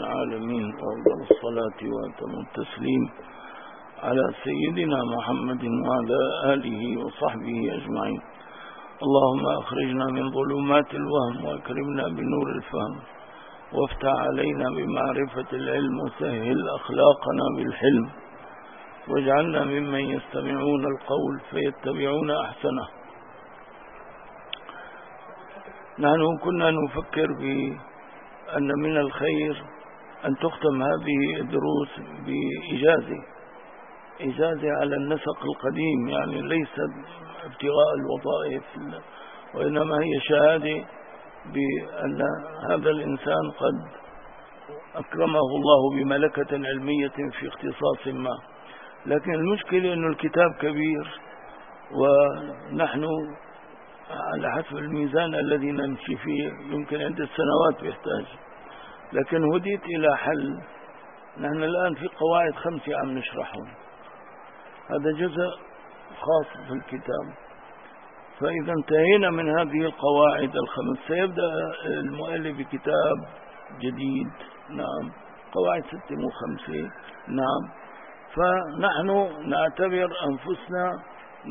العالمين، وأفضل الصلاة وأتم التسليم على سيدنا محمد وعلى آله وصحبه أجمعين. اللهم أخرجنا من ظلمات الوهم وأكرمنا بنور الفهم، وافتح علينا بمعرفة العلم، وسهل أخلاقنا بالحلم، واجعلنا ممن يستمعون القول فيتبعون أحسنه. نحن كنا نفكر بأن من الخير أن تختم هذه الدروس إجازة على النسق القديم، يعني ليست ابتغاء الوظائف، وإنما هي شهادة بأن هذا الإنسان قد أكرمه الله بملكة علمية في اختصاص ما. لكن المشكلة أن الكتاب كبير، ونحن على حسب الميزان الذي نمشي فيه يمكن عدة سنوات يحتاج. لكن هديت إلى حل. نحن الآن في قواعد 5 عم نشرحهم، هذا جزء خاص في الكتاب. فإذا انتهينا من هذه القواعد 5 سيبدأ المؤلف بكتاب جديد. نعم، قواعد 6 مو 5. نعم، فنحن نعتبر أنفسنا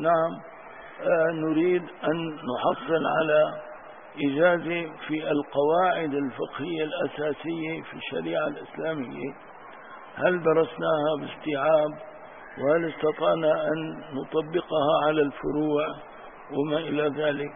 نريد أن نحصل على إجازة في القواعد الفقهية الأساسية في الشريعة الإسلامية. هل درسناها باستيعاب؟ وهل استطعنا أن نطبقها على الفروع وما إلى ذلك؟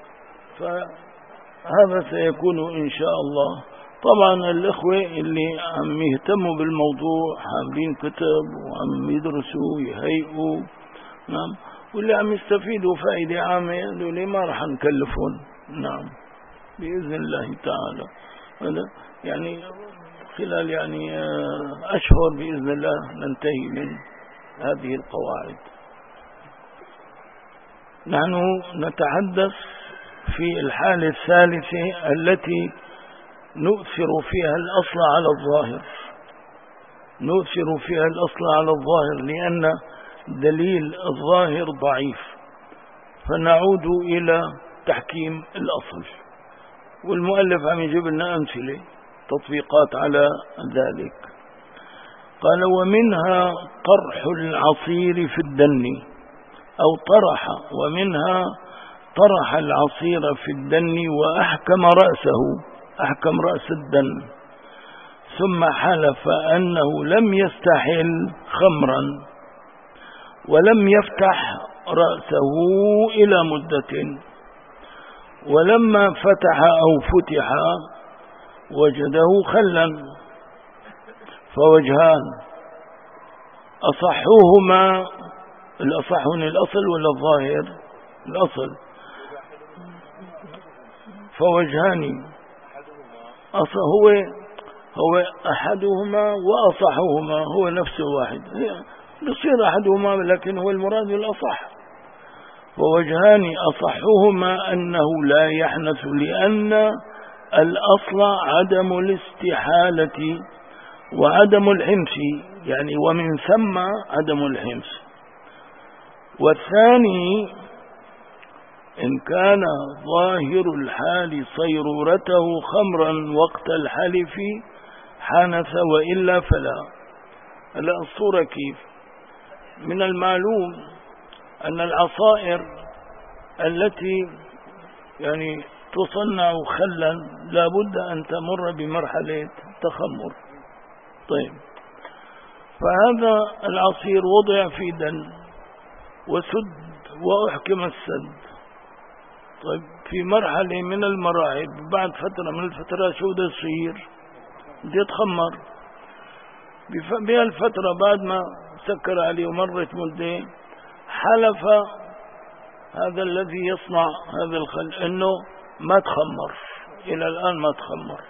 فهذا سيكون إن شاء الله. طبعا الإخوة اللي عم يهتموا بالموضوع حاملين كتب وعم يدرسوا يهيئوا، نعم، واللي عم يستفيدوا فائدة عامة اللي ما راح نكلفون، نعم، بإذن الله تعالى. هذا يعني خلال أشهر بإذن الله ننتهي من هذه القواعد. نحن نتحدث في الحالة الثالثة التي نؤثر فيها الأصل على الظاهر. نؤثر فيها الأصل على الظاهر لأن دليل الظاهر ضعيف، فنعود إلى تحكيم الأصل. والمؤلف عم يجيب لنا أمثلة تطبيقات على ذلك. قال: ومنها طرح العصير في الدن، أو طرح، ومنها طرح العصير في الدن وأحكم رأسه، أحكم رأس الدن، ثم حلف أنه لم يستحل خمرا ولم يفتح رأسه إلى مدة، ولما فتح أو فتح وجده خلا. فوجهان، أصحوهما، الأصح من الأصل ولا الظاهر؟ الأصل. فوجهان، هو أحدهما وأصحهما هو نفسه واحد، يصير أحدهما لكن هو المراد الأصح. ووجهان، أصحهما أنه لا يحنث لأن الأصل عدم الاستحالة وعدم الحنث، يعني ومن ثم عدم الحنث. والثاني، إن كان ظاهر الحال صيرورته خمرا وقت الحلف حنث، وإلا فلا. هلا الصورة كيف؟ من المعلوم أن العصائر التي تصنع خلا لابد أن تمر بمرحلة تخمر. طيب، فهذا العصير وضع في دن وسد وأحكم السد. طيب، في مرحلة من المراحل بعد فترة من الفترات شو بده يصير؟ بده يتخمر. بهالفترة بعد ما سكر عليه ومرت مدة، حلف هذا الذي يصنع هذا الخل انه ما تخمر، الى الان ما تخمر.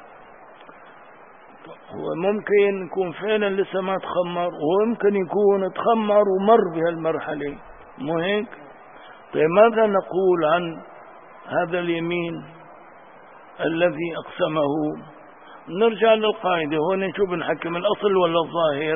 هو ممكن يكون فعلا لسه ما تخمر، وممكن يكون تخمر ومر بهالمرحلة، مو هيك؟ طيب، ماذا نقول عن هذا اليمين الذي أقسمه؟ نرجع للقاعدة هون، شو بنحكم، الأصل ولا الظاهر؟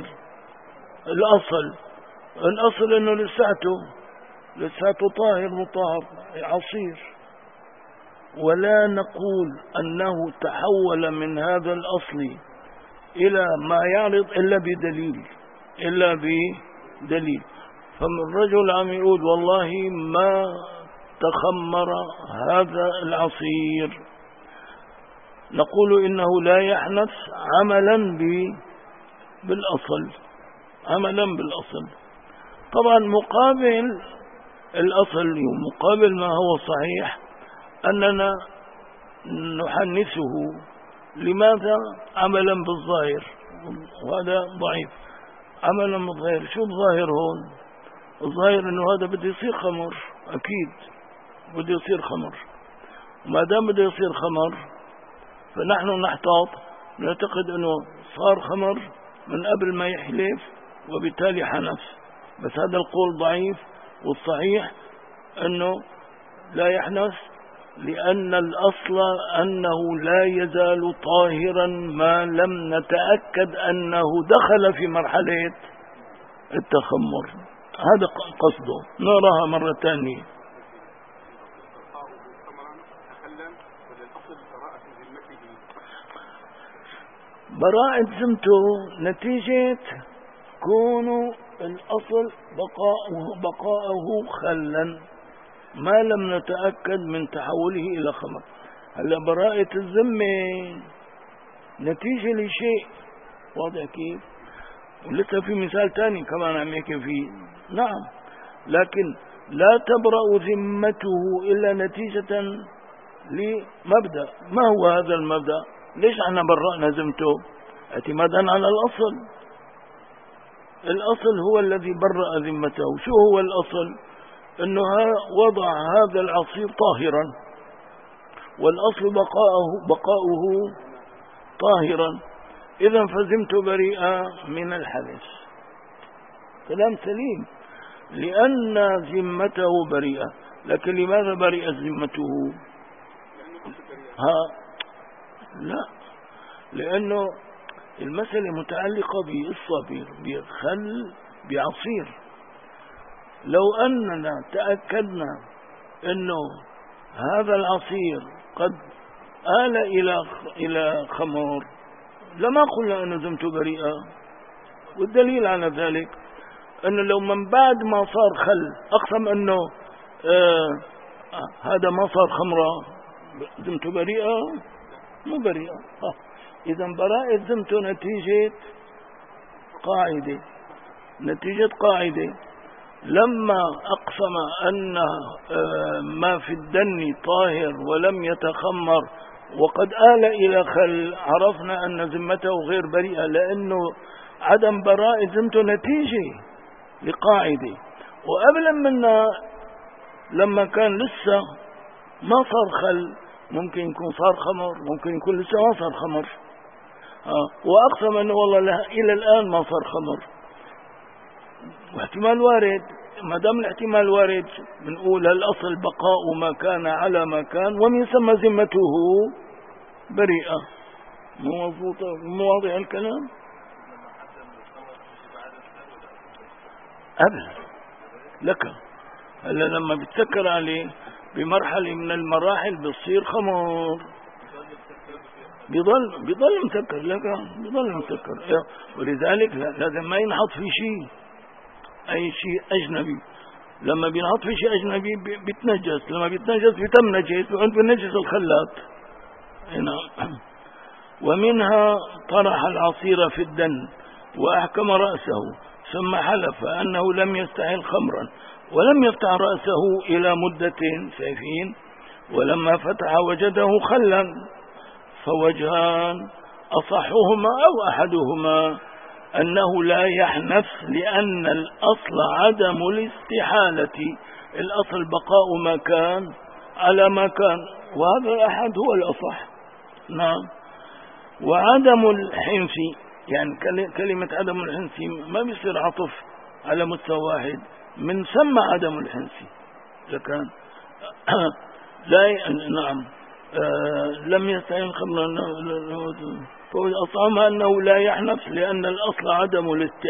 الأصل إنه لساته طاهر مطهر عصير، ولا نقول أنه تحول من هذا الأصل إلى ما يعرض إلا بدليل. فالرجل عم يقول والله ما تخمر هذا العصير، نقول إنه لا يحنث عملا بالأصل. طبعا مقابل الأصل ومقابل ما هو صحيح أننا نحنثه. لماذا؟ عملا بالظاهر، وهذا ضعيف. عملا بالظاهر، شو الظاهر هون؟ الظاهر أنه هذا بده يصير خمر، أكيد بده يصير خمر. وما دام بده يصير خمر فنحن نحتاط، نعتقد أنه صار خمر من قبل ما يحلف وبالتالي حنث. بس هذا القول ضعيف، والصحيح أنه لا يحنث، لأن الأصل أنه لا يزال طاهرا ما لم نتأكد أنه دخل في مرحلة التخمر. هذا قصده. نراها مرة ثانية. براءة ذمته نتيجة كون الأصل بقاءه خلا ما لم نتأكد من تحوله إلى خمر. هلا براءة الذمة نتيجة لشيء، واضح كيف؟ ولسه في مثال تاني كمان عم يحكي فيه. نعم، لكن لا تبرأ ذمته إلا نتيجة لمبدأ. ما هو هذا المبدأ؟ ليش احنا برأنا ذمته؟ اعتمادا على الأصل. الأصل هو الذي برأ ذمته. شو هو الأصل؟ أنه وضع هذا العصير طاهرا، والأصل بقاؤه طاهرا، إذا فذمته بريئة من الحدث. كلام سليم، لأن ذمته بريئة. لكن لماذا برئت ذمته؟ لا، لأنه المسألة متعلقة بقصة، بخل، بعصير. لو أننا تأكدنا أنه هذا العصير قد آل إلى خمر لما قلنا أنه ذمته بريئة. والدليل على ذلك أنه لو من بعد ما صار خل أقسم أنه هذا ما صار خمرة، ذمته بريئة؟ مو بريئة. إذا براءة ذمته نتيجة قاعدة. لما أقسم أن ما في الدن طاهر ولم يتخمر وقد آل إلى خل، عرفنا أن ذمته غير بريئة، لأنه عدم براءة ذمته نتيجة لقاعدة. وقبل منا لما كان لسه ما صار خل، ممكن يكون صار خمر، ممكن يكون لسه ما صار خمر. وأقسم أنه والله إلى الآن ما صار خمر، واحتمال وارد. ما دام الاحتمال وارد بنقول الأصل بقاء ما كان على ما كان، ومن ثم ذمته بريئة. مو مضبوطة؟ مو واضح الكلام؟ أبدا لك. هلا لما بتسكر عليه بمرحلة من المراحل بتصير خمر، بيضل مسكر لك، بيضل مسكر. ولذلك لازم ما ينحط في شيء، أي شيء أجنبي. لما بينحط في شيء أجنبي بيتنجس، لما بيتنجس بيتم نجس، وأنت بنجس الخلاط. ومنها طرح العصير في الدن وأحكم رأسه، ثم حلف أنه لم يستحل خمرا ولم يفتح رأسه إلى مدة سيفين، ولما فتح وجده خلا. فوجهان، أصحهما أو أحدهما أنه لا يحنث، لأن الأصل عدم الاستحالة. الأصل بقاء ما كان على ما كان، وهذا الأحد هو الأصح. نعم. وعدم الحنث، يعني كلمة عدم الحنث ما بيصير عطف على مستوى واحد، من ثم عدم الحنث. لكن لا، نعم، لم يستعين خمرا، فأصعمها أنه لا يحنث لأن الأصل عدم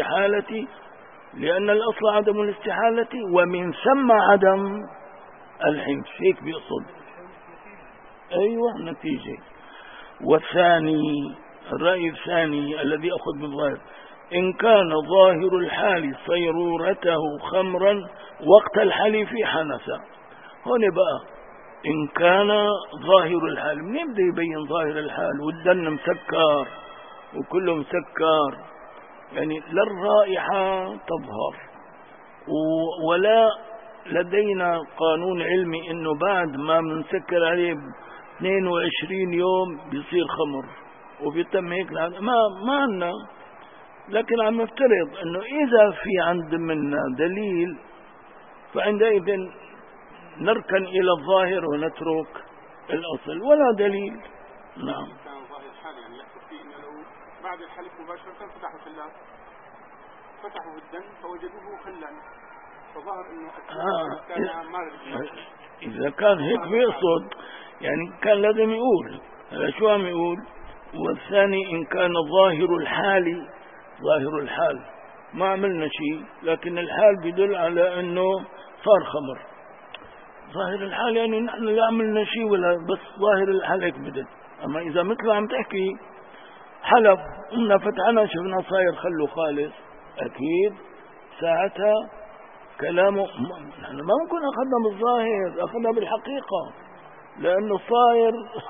الاستحالة، ومن ثم عدم الحنث. هيك بيقصد. أيوة، نتيجة. والثاني الرأي الثاني الذي أخذ بالظاهر: إن كان ظاهر الحال صيرورته خمرا وقت الحلف حنث. هون بقى إن كان ظاهر الحال، منين بده يبين ظاهر الحال والدن مسكر وكله مسكر؟ يعني لا الرائحة تظهر ولا لدينا قانون علمي إنه بعد ما منسكر عليه 22 يوم بيصير خمر وبيتم هيك. ما عنا، لكن عم نفترض انه اذا في عند منا دليل فعندئذ نركن الى الظاهر ونترك الاصل. ولا دليل. نعم. كان ظاهر الحال يعني يحصل فيه انه لو بعد الحلف مباشرة فتحوا خلال فتحوا الدم فوجدوه خلا، فظهر انه كان مارد. اذا كان هيك بيقصد يعني كان لازم يقول هذا. شو عم يقول؟ والثاني إن كان ظاهر الحال، ظاهر الحال ما عملنا شيء لكن الحال بيدل على انه صار خمر. ظاهر الحال يعني نحن لا عملنا شيء ولا بس ظاهر الحال هيك بدل. اما اذا مثل عم تحكي حلف قمنا فتحنا شفنا صاير خلو خالص، اكيد ساعتها كلامه نحن ما ممكن اخذنا بالظاهر، اخذنا بالحقيقة، لانه صاير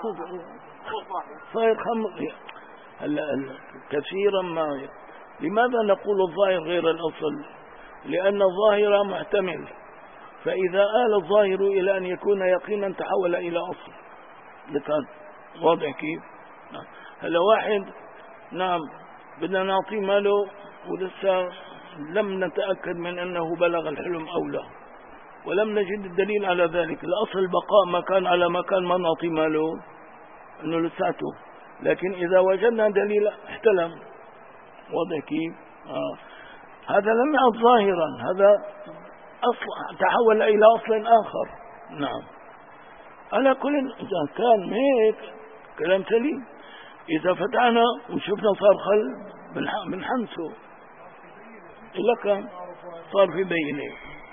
خمر. هلا كثيرا ما لماذا نقول الظاهر غير الأصل؟ لأن الظاهر محتمل، فإذا آل الظاهر إلى أن يكون يقينا تحول إلى أصل. لكن واضح كيف؟ نعم. هلا واحد نعم بدنا نعطيه ماله ولسه لم نتأكد من أنه بلغ الحلم أو لا، ولم نجد الدليل على ذلك. الأصل بقاء مكان على مكان، ما نعطي ماله أنه لساته. لكن إذا وجدنا دليل احتلم. واضح كيف؟ هذا لم يعد ظاهرا، هذا أصل تحول إلى أصل آخر. نعم. على كل إذا كان هيك كلام سليم. إذا فتحنا وشفنا صار خل بنحنسه إلا كان صار في بينه.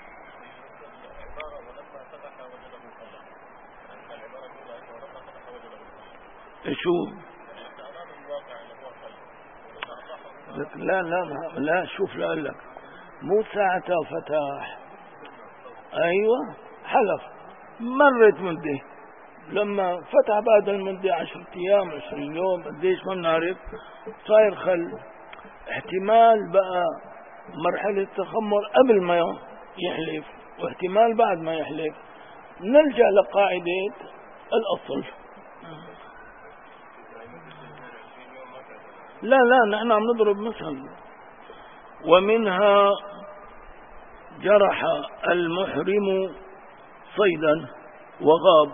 شو؟ لا شوف لأقول لك مو ساعتها فتح. أيوة حلف مرت مدة، لما فتح بعد المدة 10 أيام 20 يوم قديش ما بنعرف صاير خل. احتمال بقى مرحلة تخمر قبل ما يحلف واحتمال بعد ما يحلف. نلجأ لقاعدة الأصل. لا نحن عم نضرب مثل. ومنها جرح المحرم صيدا وغاب.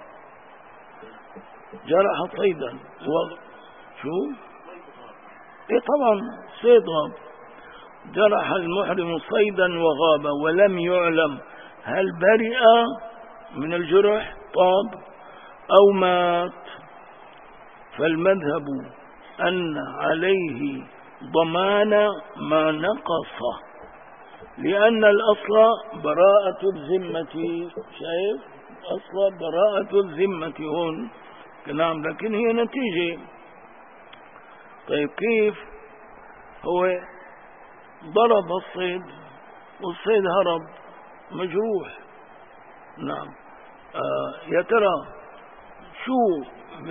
جرح صيدا شو؟ ايه طبعا صيد غاب. جرح المحرم صيدا وغاب ولم يعلم هل برئ من الجرح طاب أو مات، فالمذهب أن عليه ضمان ما نقص، لأن الأصل براءة الذمة. شايف؟ أصل براءة الذمة هون. نعم. لكن هي نتيجة. طيب كيف؟ هو ضرب الصيد والصيد هرب مجروح. نعم. يا ترى شو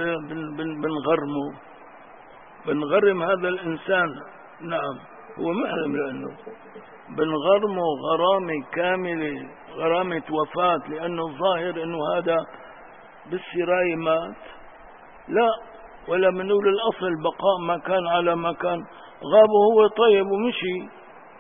بنغرم هذا الإنسان؟ نعم هو محرم، لأنه بنغرمه غرامة كاملة، غرامة وفاة، لأنه الظاهر أنه هذا بالسراية مات. لا، ولا بنقول الأصل بقاء ما كان على ما كان. غاب هو طيب ومشي،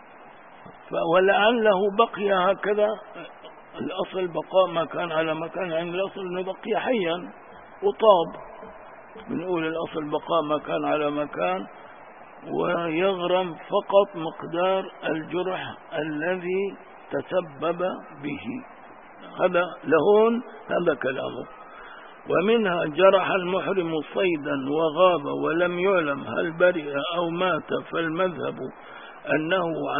ولعله بقي هكذا. الأصل بقاء ما كان على ما كان، يعني الأصل أنه بقي حيا وطاب. بنقول الأصل بقاء ما كان على ما كان، ويغرم فقط مقدار الجرح الذي تسبب به. هذا لهون هذا كلامه. ومنها جرح المحرم صيدا وغاب ولم يعلم هل برئ أو مات، فالمذهب أنه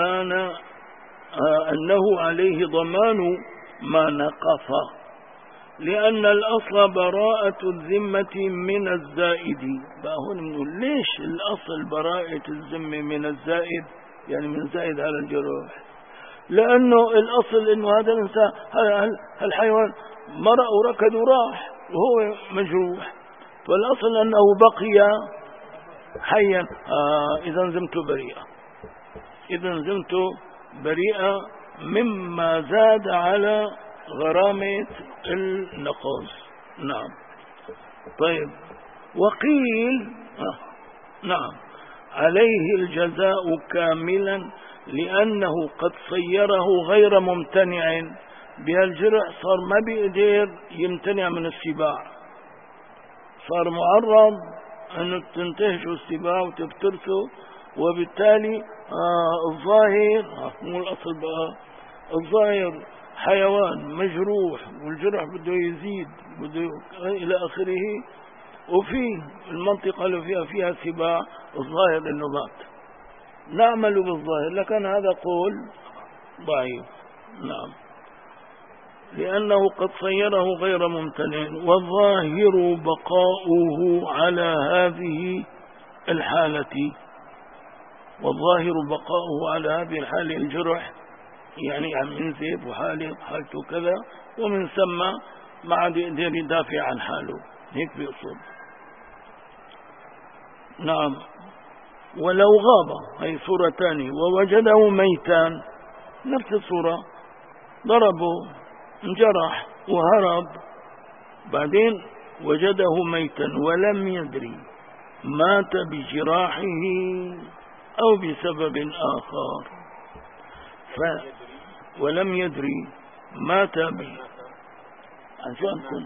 عليه ضمان ما نقص. لأن الأصل براءة الذمة من الزائد. بقى هون بنقول ليش الأصل براءة الذمة من الزائد، يعني من زائد على الجروح؟ لأنه الأصل إنه هذا الإنسان الحيوان مرق وركض وراح وهو مجروح، فالأصل أنه بقي حيا. إذا ذمته بريئة، إذا ذمته بريئة مما زاد على غرامة النقاص. نعم. طيب، وقيل نعم عليه الجزاء كاملا لأنه قد صيره غير ممتنع بهالجرح، صار ما بيقدر يمتنع من السباع، صار معرض أنه تنتهشه السباع وتفترسه، وبالتالي الظاهر مو الأصل بقى، الظاهر حيوان مجروح والجرح بده يزيد بده إلى آخره، وفي المنطقة اللي فيها سباع الظاهر إنه مات، نعمل بالظاهر، لكن هذا قول ضعيف. نعم، لأنه قد صيره غير ممتنع، والظاهر بقاؤه على هذه الحالة، والظاهر بقاؤه على هذه الحالة الجرح، يعني عم ينزف وحالته كذا، ومن ثم ما عاد يقدر يدافع عن حاله، هيك بيقصد. نعم. ولو غاب، هي صورة ثانية، ووجده ميتا، نفس الصورة، ضربه انجرح وهرب، بعدين وجده ميتا ولم يدري مات بجراحه أو بسبب آخر، ولم يدري مات شو أنتم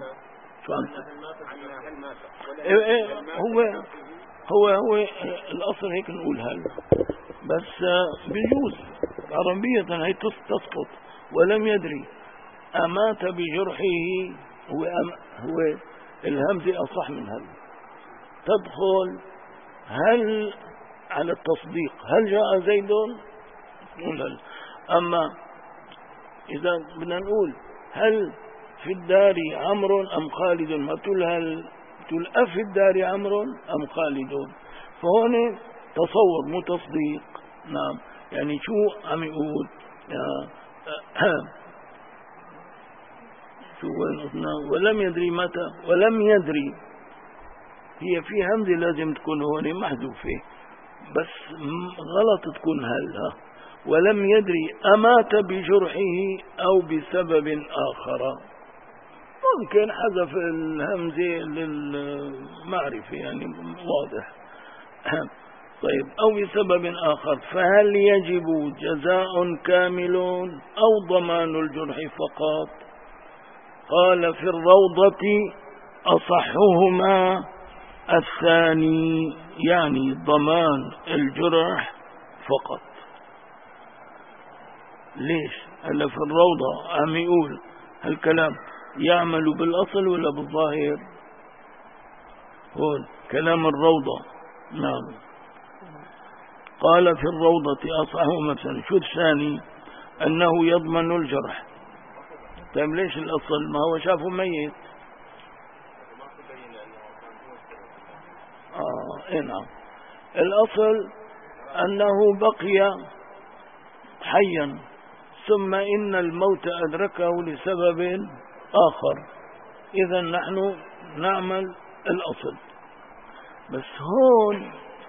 هو الأصل هيك نقول هل، بس بيجوز عربية هي تسقط. ولم يدري أمات بجرحه، هو الهمزة أصح من هل، تدخل هل على التصديق، هل جاء زيد نقول هل. أما إذا بدنا نقول هل في الدار عمرو أم خالد، ما تقول هل، تقول أفي الدار عمرو أم خالد، فهون تصور مو تصديق. نعم، يعني شو عم يقول شو ولم يدري متى، ولم يدري هي في همزة لازم تكون هون محذوفة، بس غلط تكون هل. ولم يدري أمات بجرحه أو بسبب آخر، ممكن حذف الهمزة للمعرفة، يعني واضح. طيب، أو بسبب آخر، فهل يجب جزاء كامل أو ضمان الجرح فقط؟ قال في الروضة أصحهما الثاني، يعني ضمان الجرح فقط. ليش؟ هلا في الروضة عم يقول هالكلام يعمل بالأصل ولا بالظاهر؟ هون كلام الروضة. نعم، قال في الروضة أصحهما الثاني، شو الثاني؟ أنه يضمن الجرح. طيب ليش الأصل؟ ما هو شافه ميت. نعم، الأصل أنه بقي حيا ثم إن الموت أدركه لسبب آخر، إذا نحن نعمل الأصل. بس هون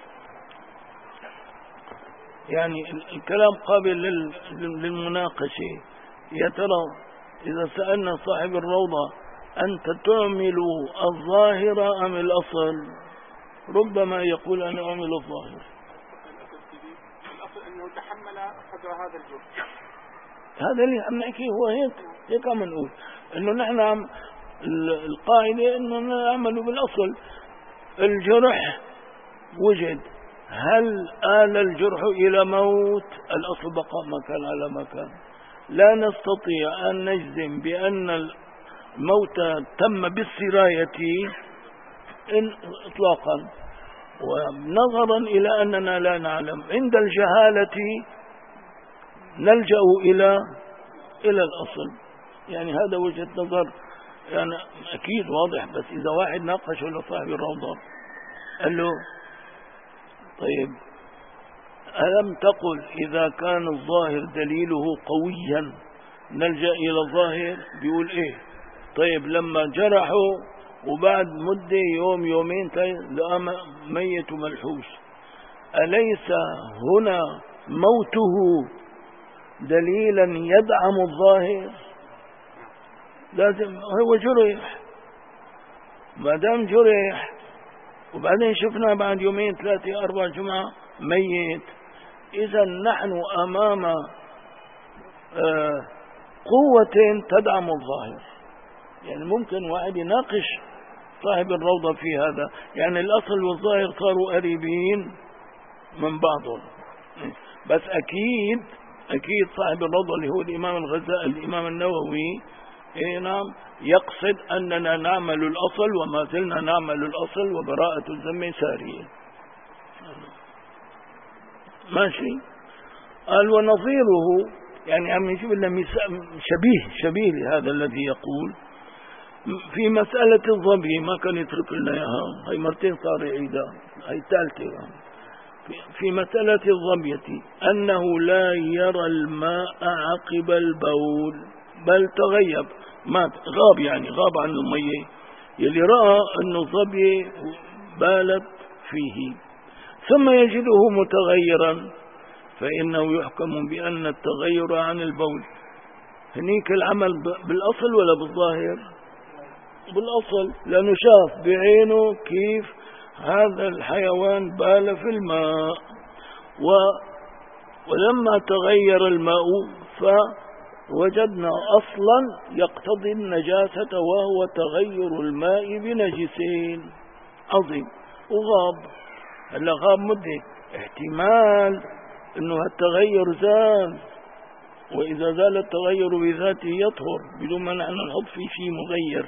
يعني الكلام قابل للمناقشة. يا ترى إذا سألنا صاحب الروضة أنت تعمل الظاهر أم الأصل؟ ربما يقول أنا أعمل الظاهر. الأصل أنه تحمل قدر هذا الجرح، هذا اللي عم نحكي، هو هيك عم نقول إنه نحن القاعدة إنه نعمل بالأصل. الجرح وجد، هل آل الجرح إلى موت؟ الأصل بقاء ما كان على ما كان. لا نستطيع أن نجزم بأن الموت تم بالسراية إطلاقا، ونظرا إلى أننا لا نعلم، عند الجهالة نلجأ إلى الأصل. يعني هذا وجهة نظر يعني أكيد واضح. بس إذا واحد ناقشه لصاحب الروضة قال له طيب ألم تقل إذا كان الظاهر دليله قويا نلجأ إلى الظاهر؟ بيقول إيه؟ طيب لما جرحوا وبعد مدة يوم يومين لقى ميت وملحوس، أليس هنا موته دليلا يدعم الظاهر؟ لازم هو جرح، ما دام جرح وبعدين شفنا بعد يومين 3 4 جمعة ميت، إذا نحن أمام قوة تدعم الظاهر. يعني ممكن واحد يناقش صاحب الروضة في هذا، يعني الأصل والظاهر صاروا قريبين من بعضهم. بس أكيد صاحب الروضة اللي هو الإمام الغزالي الإمام النووي نعم يقصد أننا نعمل الأصل وما زلنا نعمل الأصل وبراءة الذمة سارية. ماشي. قال ونظيره، يعني عم يجيب لنا شبيه لهذا الذي يقول في مسألة الظبي، ما كان يترك لنا إياها، هي مرتين صار يعيدها، هي الثالثة. في مسألة الظبية أنه لا يرى الماء عقب البول بل تغيب، مات غاب، يعني غاب عن المية، يلي رأى أن الظبي بالت فيه ثم يجده متغيرا فإنه يحكم بأن التغير عن البول. هنيك العمل بالأصل ولا بالظاهر؟ بالأصل، لأنه شاف بعينه كيف هذا الحيوان بال في الماء، ولما تغير الماء فوجدنا أصلا يقتضي النجاسة وهو تغير الماء بنجسين. عظيم. وغاب، هلا غاب مدة، احتمال انه هالتغير زال، واذا زال التغير بذاته يطهر بدون ما نحن نحط فيه شيء مغير.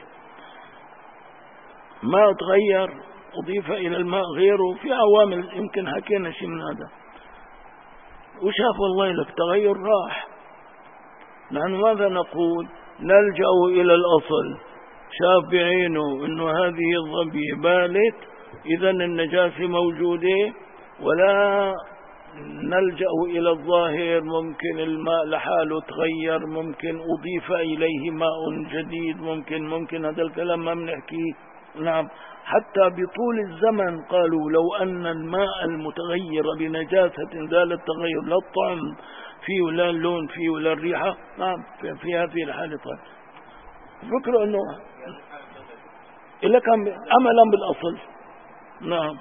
ما تغير أضيف إلى الماء غيره، في عوامل يمكن حكينا شيء من هذا، وشاف والله لك تغير راح. نحن ماذا نقول؟ نلجأ إلى الأصل، شاف بعينه إنه هذه الظبية بالت، إذا النجاسة موجودة، ولا نلجأ إلى الظاهر، ممكن الماء لحاله تغير، ممكن أضيف إليه ماء جديد، ممكن هذا الكلام ما بنحكيه. نعم، حتى بطول الزمن قالوا لو أن الماء المتغير بنجاسة زال التغير، لا الطعم فيه ولا اللون فيه ولا الريحة، نعم في هذه الحالة طيب. فكروا أنه إلا كان عملا بالأصل. نعم.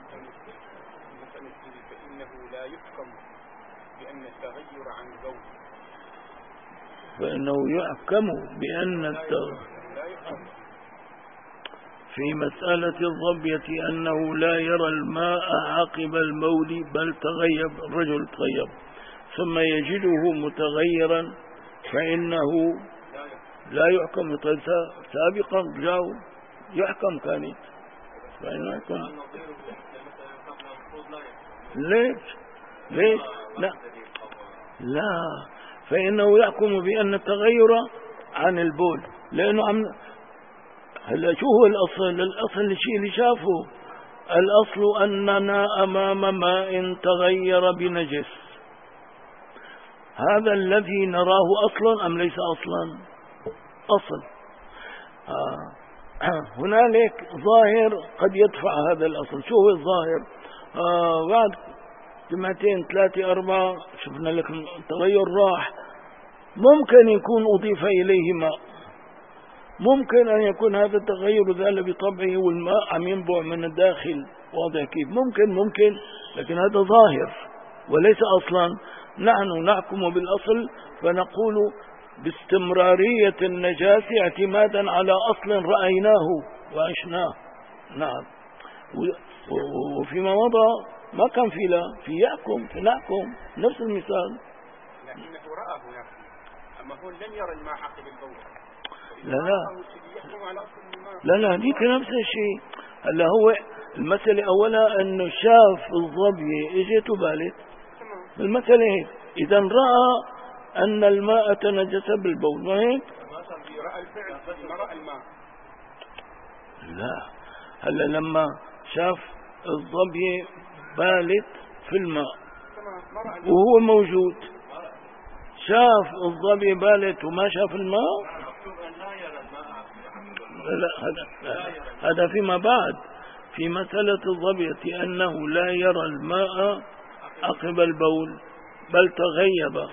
فإنه يحكم بأن التغير في مسألة الظبية أنه لا يرى الماء عقب المول بل تغيب، الرجل تغيب ثم يجده متغيرا فإنه لا يحكم. طيب سابقا جاءوا يحكم كانت، فإنه يحكم. ليش لا فإنه يحكم بأن التغير عن البول، لأنه هلا شو هو الأصل الشيء اللي شافه؟ الأصل أننا أمام ماء تغير بنجس، هذا الذي نراه أصلا أم ليس أصلا؟ أصل. هنالك ظاهر قد يدفع هذا الأصل. شو هو الظاهر؟ بعد 2 3 4 شفنا لك التغير راح، ممكن يكون أضيف إليه ماء، ممكن أن يكون هذا التغير ذال بطبعه والماء عم ينبع من الداخل، واضح كيف؟ ممكن، لكن هذا ظاهر وليس أصلا. نحن نحكم بالأصل فنقول باستمرارية النجاسة اعتمادا على أصل رأيناه وعشناه. نعم. وفيما مضى ما كان في يحكم، في نحكم نفس المثال. لكنه رأى هناك، أما هو لم يرى الماء عقب البول. لا هذيك نفس الشيء. هلا هو المسألة أولا أنه شاف الظبية اجت وبالت، المسألة هيك. إذا رأى أن الماء تنجس بالبول، ما هيك؟ رأى الفعل ما رأى الماء. لا، هلا لما شاف الظبي بالت في الماء وهو موجود، شاف الظبي بالت وما شاف الماء، لا هذا فيما بعد في مسألة الظبية أنه لا يرى الماء عقب البول بل تغيب.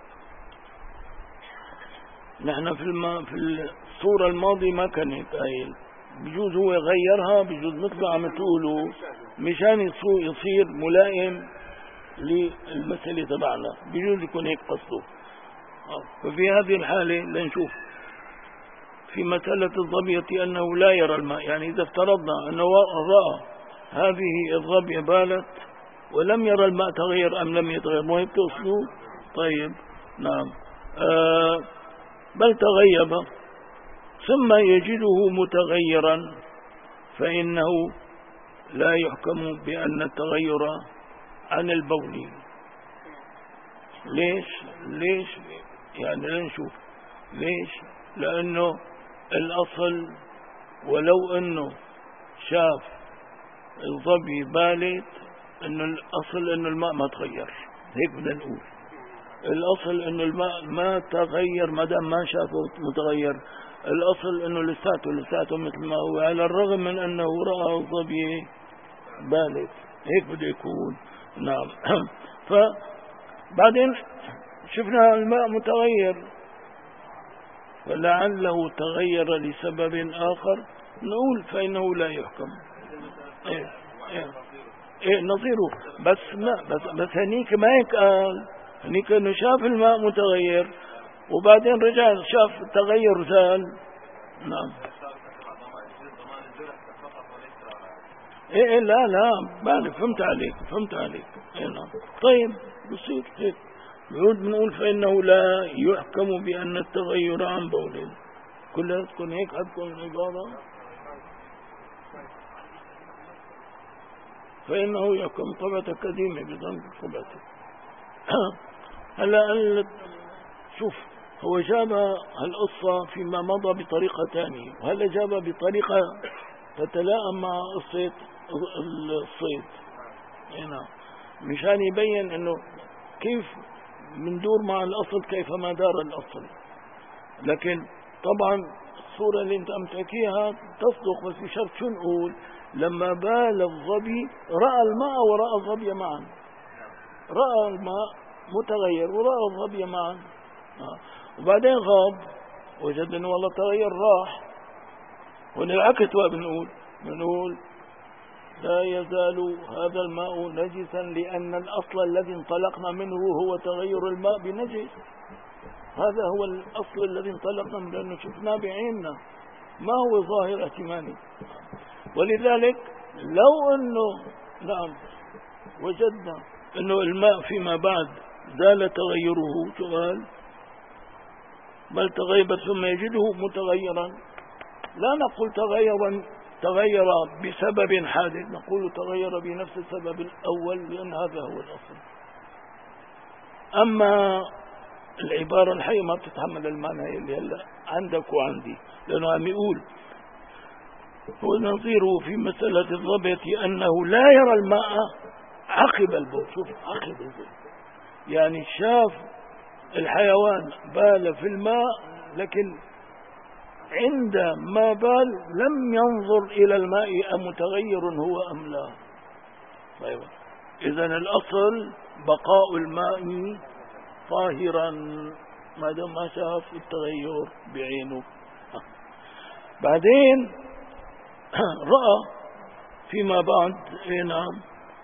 نحن في الصورة الماضية ما كان هيك قايل، بجوز هو غيرها، بجوز مثل ما عم تقولوا مشان يصير ملائم للمسألة تبعنا، بجوز يكون هيك قصده. ففي هذه الحالة لنشوف في مسألة الظبية أنه لا يرى الماء، يعني إذا افترضنا أنه رأى هذه الظبية بالت ولم يرى الماء تغير أم لم يتغير، مو هيك تقصدوا؟ طيب نعم، بل تغيب ثم يجده متغيرا فإنه لا يحكم بأن التغير عن البول. ليش يعني لنشوف ليش. لأنه الأصل ولو أنه شاف الظبي بالت أنه الأصل أنه الماء ما تغير، هيك بدنا نقول الأصل أنه الماء ما تغير ما دام ما شافه متغير، الأصل أنه لساته مثل ما هو، على الرغم من أنه رأى الظبي بالت، هيك بده يكون. نعم. فبعدين شفنا الماء متغير فلعله تغير لسبب آخر، نقول فإنه لا يحكم. إيه نظيره، بس هنيك ما هيك قال، هنيك انه شاف الماء متغير وبعدين رجع شاف التغير زال. نعم. ايه لا بالي، فهمت عليك. إيه نعم. طيب بصير هيك بنقول فإنه لا يحكم بأن التغير عن بول. كلها تكون هيك عندكم العبارة، فإنه يحكم طبعة قديمة بضم طبعته. هلا شوف، هو جاب القصة فيما مضى بطريقة ثانية، وهلا جابها بطريقة تتلائم مع قصة الصيد هنا، مشان يبين انه كيف مندور مع الأصل كيفما دار الأصل. لكن طبعا الصورة اللي انت عم تحكيها تصدق، بس بشرط شو نقول؟ لما بال الظبي رأى الماء ورأى الظبي معا، رأى الماء متغير ورأى الظبي معا، وبعدين غاب وجد انه والله تغير راح، ونعكس بنقول لا يزال هذا الماء نجسا لأن الأصل الذي انطلقنا منه هو تغير الماء بنجس. هذا هو الأصل الذي انطلقنا منه لأنه شفناه بعيننا، ما هو ظاهر احتمالي. ولذلك لو أنه نعم وجدنا أنه الماء فيما بعد زال تغيره، سؤال بل تغيب ثم يجده متغيرا، لا نقول تغير بسبب حادث، نقول تغير بنفس السبب الأول، لأن هذا هو الأصل. أما العبارة الحية ما بتتحمل المعنى اللي هلا عندك وعندي، لأنه عم يقول ونظيره في مسألة الضبط أنه لا يرى الماء عقب البول. شوف عقب البول يعني شاف الحيوان بال في الماء، لكن عندما بال لم ينظر إلى الماء أمتغير هو أم لا. طيب إذن الأصل بقاء الماء طاهرا ما دام ما شاف التغير بعينه. بعدين رأى فيما بعد نعم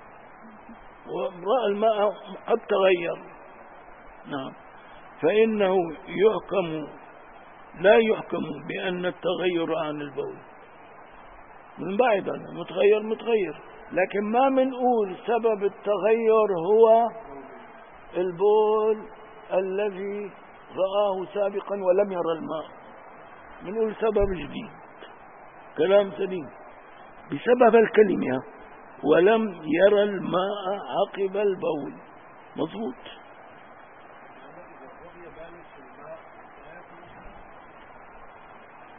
ورأى الماء قد تغير، نعم، فإنه لا يحكم بأن التغير عن البول من بعد متغير، لكن ما منقول سبب التغير هو البول الذي رآه سابقا ولم يرى الماء، منقول سبب جديد. كلام سليم بسبب الكلمة ولم يرى الماء عقب البول، مضبوط.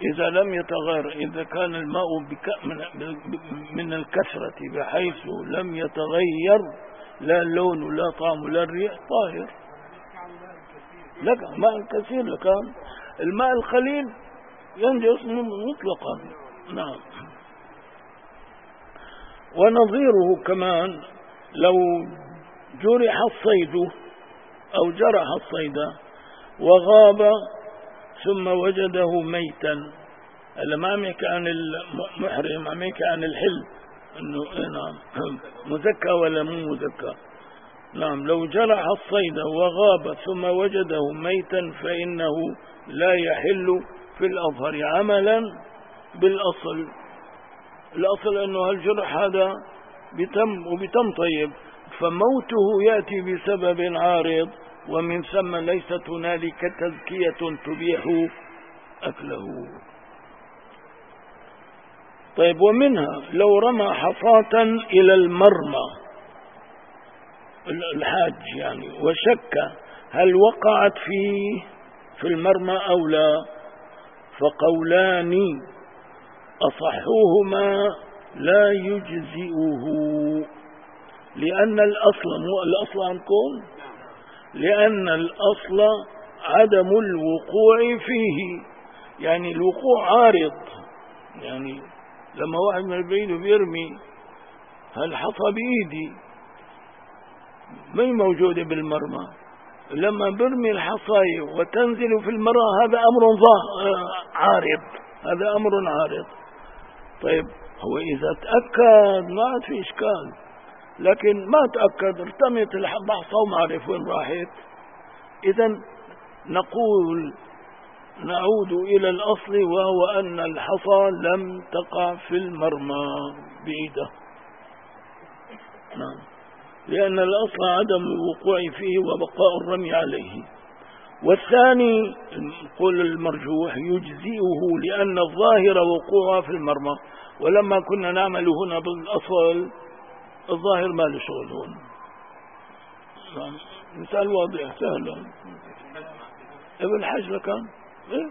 إذا لم يتغير، إذا كان الماء من الكثرة بحيث لم يتغير لا اللون ولا طعم ولا الريح طاهر. لك ماء كثير، لكان الماء القليل ينجس مطلقا. نعم. ونظيره كمان لو جرح الصيد أو جرح الصيد وغاب ثم وجده ميتا. هذا ما عم يحكي عن المحرم، عم يحكي عن الحل انه نعم مزكى ولا مو مزكى. نعم. لو جرح الصيد وغاب ثم وجده ميتا فإنه لا يحل في الأظهر عملا بالأصل. الأصل أنه هالجرح هذا بتم طيب، فموته يأتي بسبب عارض، ومن ثم ليست هنالك تزكية تبيح أكله. طيب، ومنها لو رمى حصاة إلى المرمى الحاج يعني وشك هل وقعت في المرمى أو لا، فقولان أصحوهما لا يجزئه، لأن الأصل عنكم، لأن الأصل عدم الوقوع فيه. يعني الوقوع عارض، يعني لما واحد من البعيد بيرمي هالحصى بإيدي ما هي موجودة بالمرمى، لما برمي الحصاية وتنزل في المرمى هذا أمر عارض، هذا أمر عارض. طيب، هو إذا تأكد ما عاد في إشكال، لكن ما تأكد ارتمت الحصى وما عرف وين راحت، إذا نقول نعود إلى الأصل، وهو أن الحصى لم تقع في المرمى بإيده. نعم. لأن الأصل عدم الوقوع فيه وبقاء الرمي عليه. والثاني قول المرجوح يجزئه، لأن الظاهر وقوعها في المرمى، ولما كنا نعمل هنا بالأصل الظاهر ما له شغل هون. نعم. مثال واضح سهل. ابن حجر كان إيه؟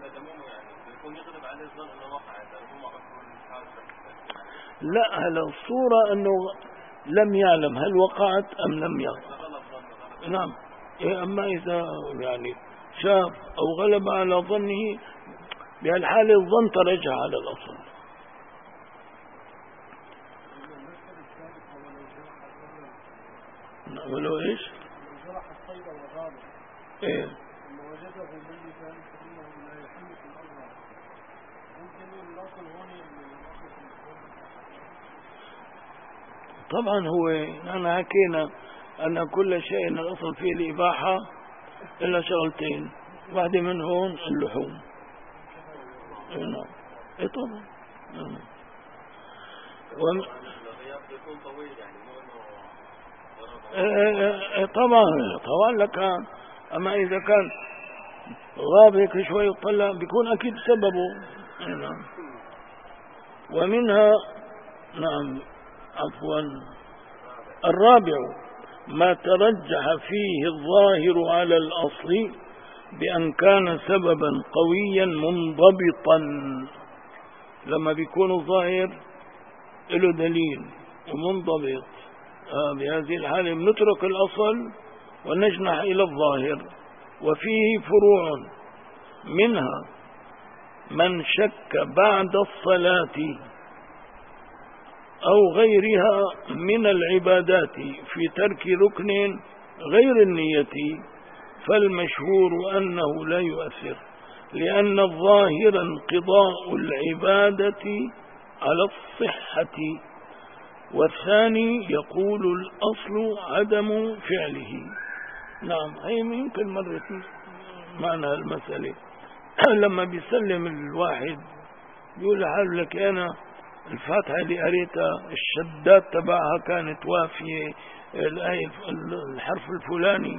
لا، هلا الصورة أنه لم يعلم هل وقعت أم لم يقع. نعم. أما إذا يعني شاف أو غلب على ظنه، بهالحالة الظن ترجع على الأصل. ولو إيش؟ إيه؟ طبعا هو نحن حكينا أن كل شيء الأصل فيه الإباحة إلا شغلتين، واحدة منهم اللحوم. نعم. إيه طبعا. طبعا لك. أما إذا كان غاب هيك شوي وطلع بيكون أكيد سببه. نعم. ومنها نعم عفوا الرابع ما ترجح فيه الظاهر على الأصل بأن كان سببا قويا منضبطا. لما بيكون الظاهر له دليل ومنضبط، بهذه الحالة نترك الأصل ونجنح إلى الظاهر. وفيه فروع، منها من شك بعد الصلاة أو غيرها من العبادات في ترك ركن غير النية، فالمشهور أنه لا يؤثر، لأن الظاهر انقضاء العبادة على الصحة. والثاني يقول الأصل عدم فعله. نعم. هي يمكن مرت معنا المسألة. لما بيسلم الواحد بيقول حال لك أنا الفاتحة اللي قريتها الشدات تبعها كانت وافية، الآية الحرف الفلاني.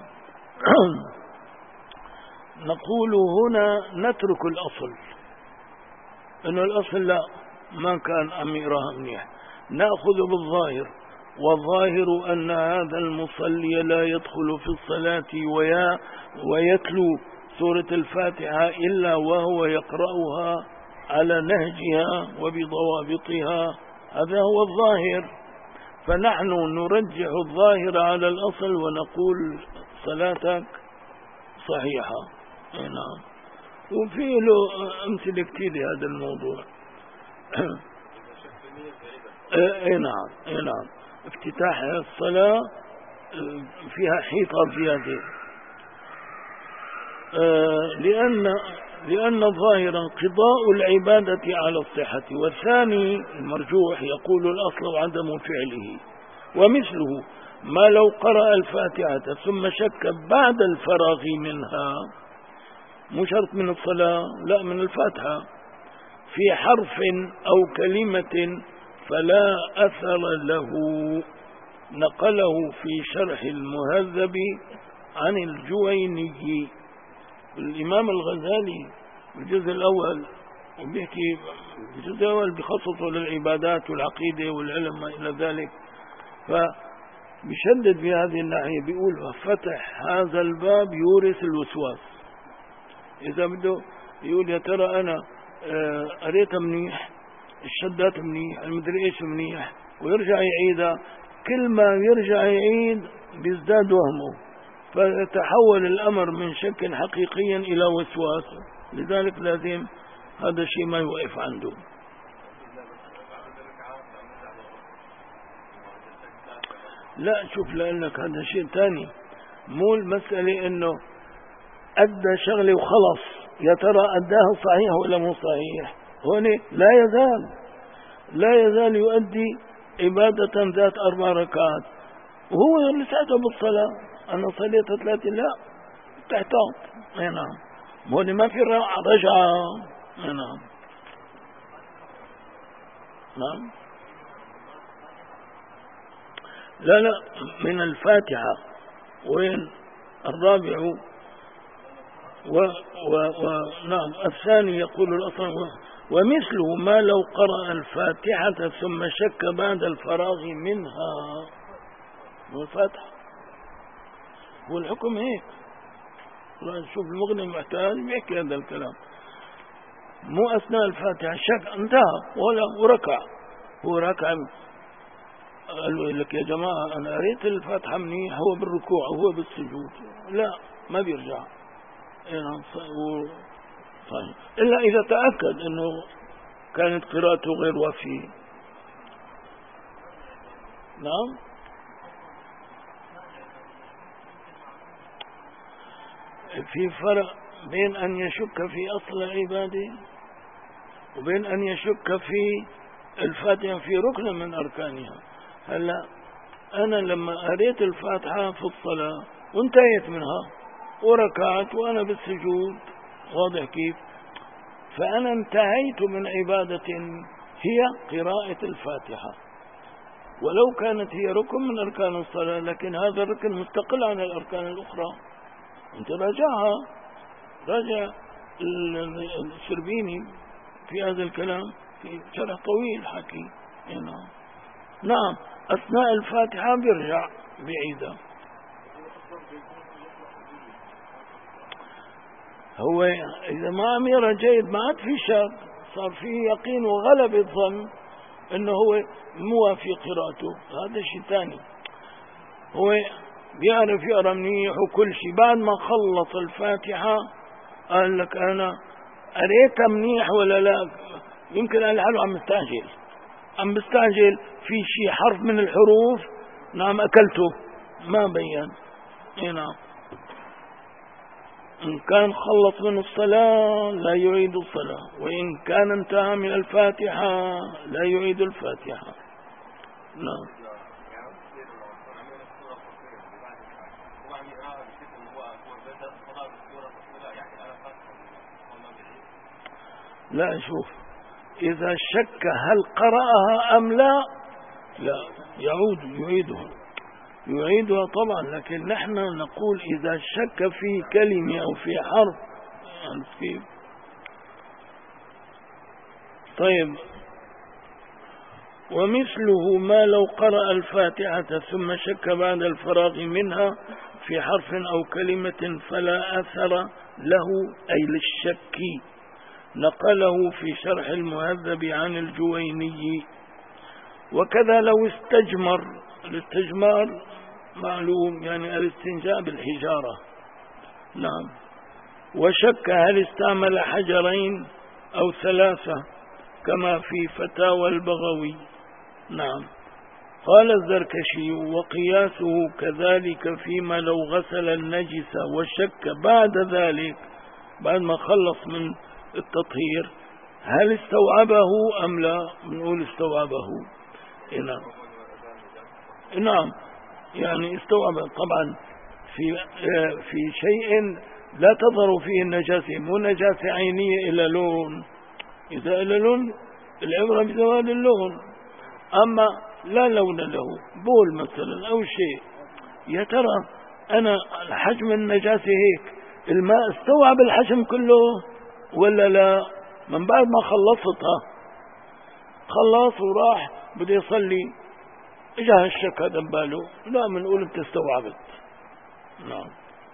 نقول هنا نترك الأصل، إنه الأصل لا ما كان أميرها منيح، نأخذ بالظاهر. والظاهر أن هذا المصلي لا يدخل في الصلاة ويتلو سورة الفاتحة إلا وهو يقرأها على نهجها وبضوابطها، هذا هو الظاهر. فنحن نرجح الظاهر على الأصل ونقول صلاتك صحيحة. نعم. وفي له أمثلة كثير لهذا الموضوع. نعم. نعم. افتتاح الصلاة فيها حيطة زيادة، لأن ظاهرا انقضاء العبادة على الصحة، والثاني المرجوح يقول الأصل عدم فعله. ومثله ما لو قرأ الفاتحة ثم شك بعد الفراغ منها، مو شرط من الصلاة، لا، من الفاتحة، في حرف أو كلمة فلا أثر له، نقله في شرح المهذب عن الجويني. الإمام الغزالي الجزء الأول وبيحكي الجزء الأول بخصصه للعبادات والعقيدة والعلم ما إلى ذلك، فبيشدد في هذه الناحية، بيقول فتح هذا الباب يورث الوسواس. إذا بده يقول يا ترى أنا قريتها منيح، الشدات منيح، المدري إيش منيح، ويرجع يعيدها، كل ما يرجع يعيد بيزداد وهمه، فيتحول الأمر من شك حقيقي إلى وسواس. لذلك لازم هذا الشيء ما يوقف عنده. لا، شوف، لأنك هذا شيء تاني، مو المسألة إنه أدى شغله وخلص، يا ترى أداه صحيح ولا مو صحيح. هون لا يزال يؤدي عبادة ذات 4 ركعات وهو لساته بالصلاة. أنا صليت 3، لا، تحتاط. نعم. هون ما في رجعة. نعم. نعم. لا، من الفاتحة. وين الرابع؟ نعم. الثاني يقول الأصل ومثله ما لو قرأ الفاتحة ثم شك بعد الفراغ منها، والفتح هو الحكم هيك. شوف المغني المحتاج بيحكي هذا الكلام، مو أثناء الفاتحة شك انتهى وركع، هو ركع، قال لك يا جماعة أنا قريت الفاتحة منيح، هو بالركوع وهو بالسجود، لا، ما بيرجع. صحيح، إلا إذا تأكد أنه كانت قراءته غير وافية. نعم. في فرق بين أن يشك في أصل العبادة وبين أن يشك في الفاتحة في ركن من أركانها. هلا أنا لما قريت الفاتحة في الصلاة وانتهيت منها وركعت وأنا بالسجود، واضح كيف؟ فأنا انتهيت من عبادة هي قراءة الفاتحة، ولو كانت هي ركن من أركان الصلاة، لكن هذا الركن مستقل عن الأركان الأخرى. أنت راجع الشربيني في هذا الكلام في شرح طويل حكي. نعم. أثناء الفاتحة بيرجع بعيدة. هو إذا ما عم يرى جيد ما عاد في شك، صار فيه يقين وغلب الظن إنه هو موافي قراءته، هذا شيء ثاني. هو بيعرف يقرأ منيح وكل شيء، بعد ما خلص الفاتحة قال لك أنا قريتها منيح ولا لا، يمكن قال حاله عم بستعجل في شيء حرف من الحروف، نعم، أكلته ما بين. نعم. إن كان خلص من الصلاة لا يعيد الصلاة، وإن كان انتهى من الفاتحة لا يعيد الفاتحة. نعم. لا، شوف، إذا شك هل قرأها أم لا يعيدها طبعا، لكن نحن نقول إذا شك في كلمة أو في حرف، كيف؟ طيب. ومثله ما لو قرأ الفاتحة ثم شك بعد الفراغ منها في حرف أو كلمة فلا أثر له، أي للشك، نقله في شرح المهذب عن الجويني. وكذا لو استجمر، الاستجمار معلوم يعني الاستنجاء بالحجارة، نعم، وشك هل استعمل حجرين أو ثلاثة كما في فتاوى البغوي، نعم. قال الزركشي: وقياسه كذلك فيما لو غسل النجس وشك بعد ذلك، بعد ما خلص من التطهير، هل استوعبه أم لا؟ بنقول استوعبه، نعم، يعني استوعب. طبعا في شيء لا تظهر فيه النجاسة، مو نجاسة عينية إلى لون، إذا إلى لون العبرة بزوال اللون، أما لا لون له، بول مثلا أو شيء، يا ترى أنا حجم النجاسة هيك، الماء استوعب الحجم كله ولا لا؟ من بعد ما خلصتها خلص وراح بده يصلي، اجاه الشك هذا بباله، لا بنقول انت استوعبت، نعم.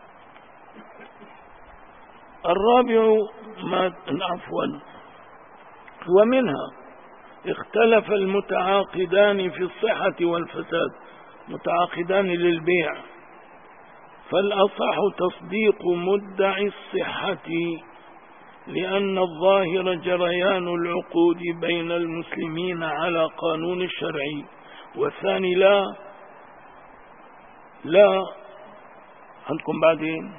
الرابع عفوا: ومنها اختلف المتعاقدان في الصحة والفساد، متعاقدان للبيع، فالأصح تصديق مدعي الصحة، لأن الظاهر جريان العقود بين المسلمين على قانون الشرع، والثاني لا عندكم بعدين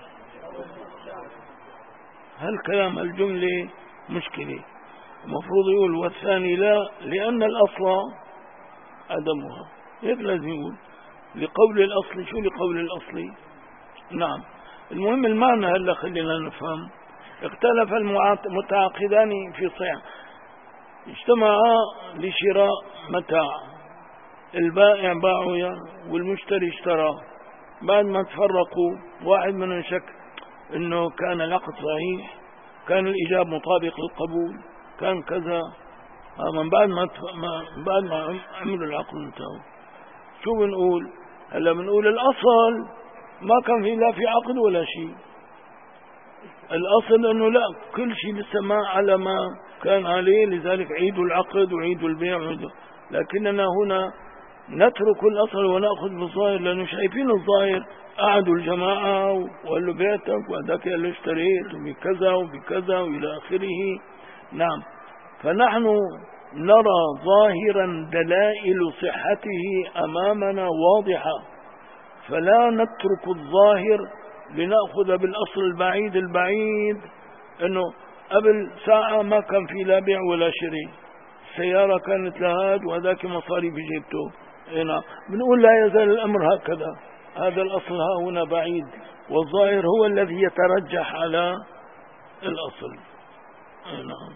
هالكلام الجملة مشكلة، المفروض يقول والثاني لا، لأن الأصل عدمها، هيك لازم يقول لقول الأصل. شو لقول الأصل؟ نعم. المهم المعنى هلا خلينا نفهم. اختلف المتعاقدان في صحة، اجتمعا لشراء متاع، البائع باعه والمشتري اشترى، بعد ما تفرقوا واحد منهم شك انه كان العقد صحيح، كان الإجاب مطابق للقبول، كان كذا، من بعد ما عملوا العقد انتهوا. شو بنقول هلا؟ بنقول الأصل ما كان في لا في عقد ولا شيء، الأصل أنه لا، كل شيء لسه ما على ما كان عليه، لذلك عيدوا العقد وعيدوا البيع لكننا هنا نترك الأصل ونأخذ بالظاهر، لأنه شايفين الظاهر، قعدوا الجماعة وقال له بيتك وهذاك قال له اشتريت وبكذا وبكذا وإلى آخره، نعم. فنحن نرى ظاهرا دلائل صحته أمامنا واضحة، فلا نترك الظاهر لنأخذ بالأصل البعيد أنه قبل ساعة ما كان في لا بيع ولا شراء، السيارة كانت لهاد وهذاك مصاري في جيبته، هنا بنقول لا يزال الأمر هكذا، هذا الأصل ها هنا بعيد، والظاهر هو الذي يترجح على الأصل، نعم.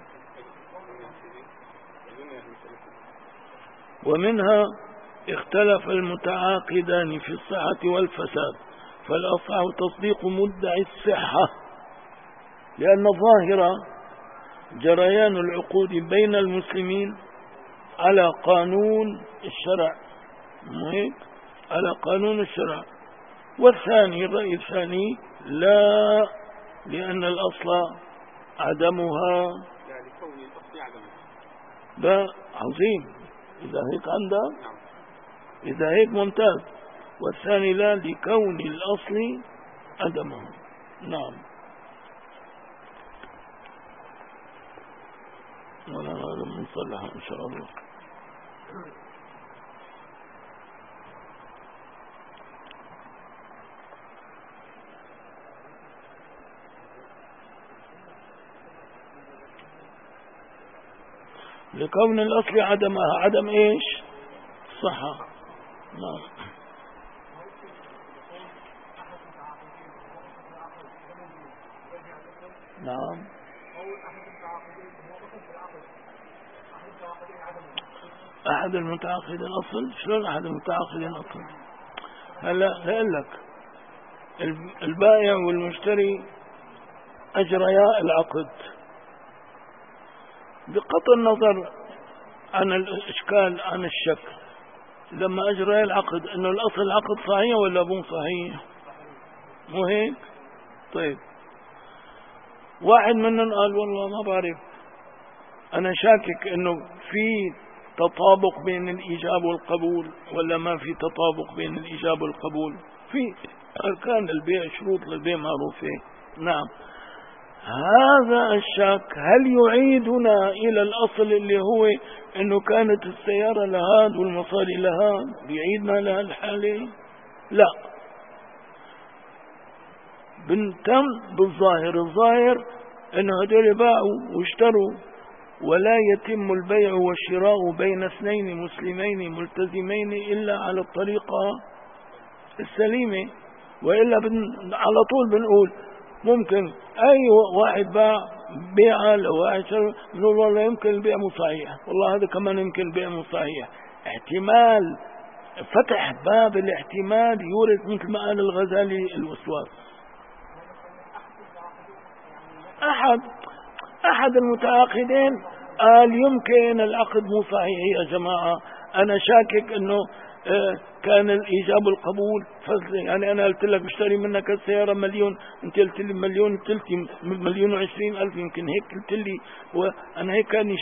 ومنها اختلف المتعاقدان في الصحة والفساد، فالأصح تصديق مدعي الصحة، لأن الظاهر جريان العقود بين المسلمين على قانون الشرع، على قانون الشرع. والثاني الرأي الثاني لا، لأن الأصل عدمها، لا عظيم، إذا هيك عندك، إذا هيك ممتاز. والثاني لا، لكون الأصل عدمه، نعم. ولا هذا منصلح إن شاء الله. لكون الأصل عدمها، عدم إيش؟ صحة، نعم. نعم. أحد المتعاقدين أصل؟ شلون أحد المتعاقدين أصل؟ هلا هقول لك، البائع والمشتري أجريا العقد، بقطع النظر عن الإشكال عن الشك، لما أجريا العقد إنه الأصل العقد صحيح ولا مو صحيح؟ مو هيك؟ طيب، واحد منهم قال والله ما بعرف، أنا شاكك أنه في تطابق بين الإيجاب والقبول ولا ما في تطابق بين الإيجاب والقبول. في أركان البيع، شروط للبيع معروفة. نعم. هذا الشك هل يعيدنا إلى الأصل اللي هو أنه كانت السيارة لهاد والمصاري لهاد، بيعيدنا لها الحالة؟ لا، بنتم بالظاهر. الظاهر أنه هدول باعوا واشتروا، ولا يتم البيع والشراء بين اثنين مسلمين ملتزمين إلا على الطريقة السليمة. وإلا على طول بنقول ممكن أي واحد باع بيعة لواحد شرى، بنقول والله يمكن البيع مو صحيح، والله هذا كمان يمكن البيع مو صحيح. احتمال فتح باب الاحتمال يورث مثل ما قال الغزالي الوسواس. أحد المتعاقدين قال يمكن العقد مو صحيح. يا جماعة أنا شاكك أنه كان الإيجاب والقبول فصل. يعني أنا قلت لك بشتري منك السيارة مليون، أنت قلت لي مليون، قلت لي 1,020,000 يمكن هيك قلت لي، وأنا هيك كان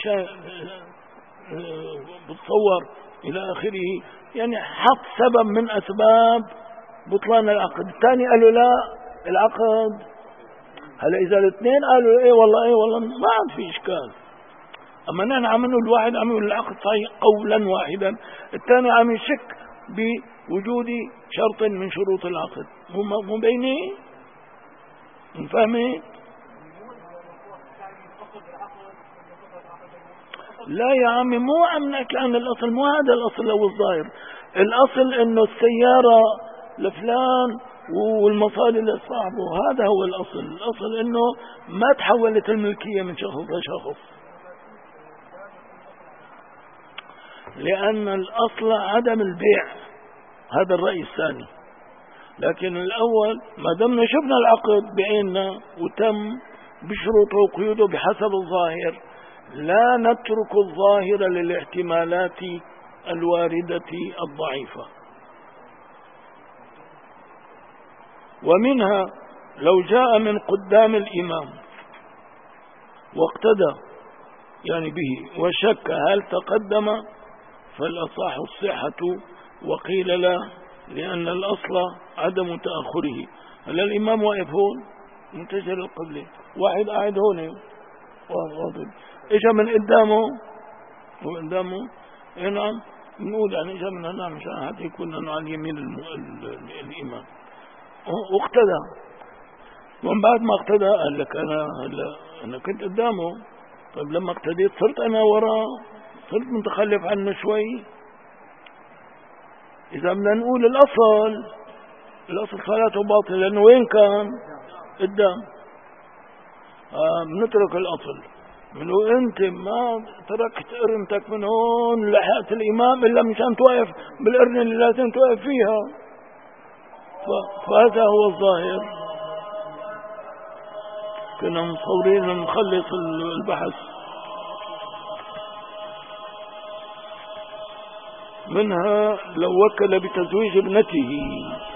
بتصور إلى آخره. يعني حط سبب من أسباب بطلان العقد. الثاني قالوا لا العقد. هلا إذا الاثنين قالوا إيه والله ما عاد في إشكال. أما نحن عم نقول الواحد عم يقول العقد صحيح قولا واحدا، الثاني عم يشك بوجود شرط من شروط العقد. مو بيني فهمي؟ لا يا عمي، مو عم نحكي عن الأصل، مو هذا الأصل أو الظاهر. الأصل إنه السيارة لفلان والمصاري لصاحبه، هذا هو الأصل. الأصل إنه ما تحولت الملكية من شخص لشخص، لأن الأصل عدم البيع. هذا الرأي الثاني. لكن الأول ما دمنا شفنا العقد بعيننا وتم بشروطه وقيوده بحسب الظاهر، لا نترك الظاهر للاحتمالات الواردة الضعيفة. ومنها لو جاء من قدام الإمام واقتدى يعني به وشك هل تقدم، فالأصح الصحة، وقيل لا، لأن الأصل عدم تأخره. هل الإمام واقف هون منتشر القبلة، واحد قاعد هون واضح، إجا من قدامه نعم نقول يعني إجا من هنا مشان حتى يكون على اليمين الإمام واقتدى. ومن بعد ما اقتدى قال لك أنا كنت قدامه، طيب لما اقتديت صرت أنا وراه، صرت متخلف عنه شوي. إذا بدنا نقول الأصل صلاته باطل، لأنه وين كان؟ قدام. بنترك الأصل منه. أنت ما تركت قرنتك من هون لحقت الإمام إلا مشان توقف بالقرن اللي لازم توقف فيها، فهذا هو الظاهر. كنا مصورين نخلص البحث. منها لو وكل بتزويج ابنته